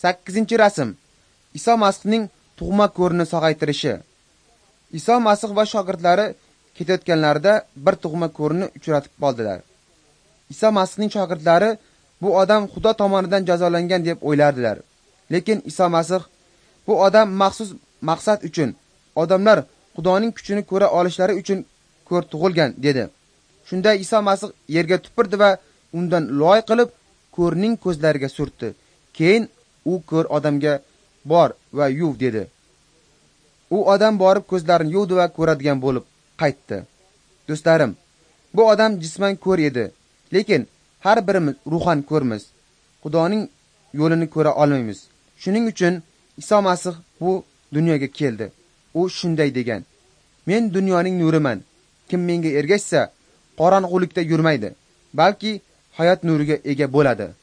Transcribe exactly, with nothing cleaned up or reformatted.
sakkizinchi rasm. Iso Masihning tug'ma ko'rini sog'aytirishi. Iso Masih va shogirdlari ketayotganlarida bir tug'ma ko'rini uchratib qoldilar. Iso Masihning shogirdlari bu odam Xudo tomonidan jazolangan deb o'ylardilar. Lekin Iso Masih bu odam maxsus maqsad uchun, odamlar Xudoning kuchini ko'ra olishlari uchun ko'r tug'ilgan dedi. Shunda Iso Masih yerga tupurdi va undan loy qilib ko'rning ko'zlariga surtdi. Keyin u ko'r odamga bor va yuv dedi. U odam borib ko'zlarini yuvdi va ko'radigan bo'lib qaytdi. Do'stlarim, bu odam jisman ko'r edi, lekin har birimiz ruhan ko'rmiz. Xudoning yo'lini ko'ra olmaymiz. Shuning uchun Iso Masih bu dunyoga keldi. U shunday degan: "Men dunyoning nuriman. Kim menga ergashsa, qorong'ulikda yurmaydi, balki hayot nuriga ega bo'ladi."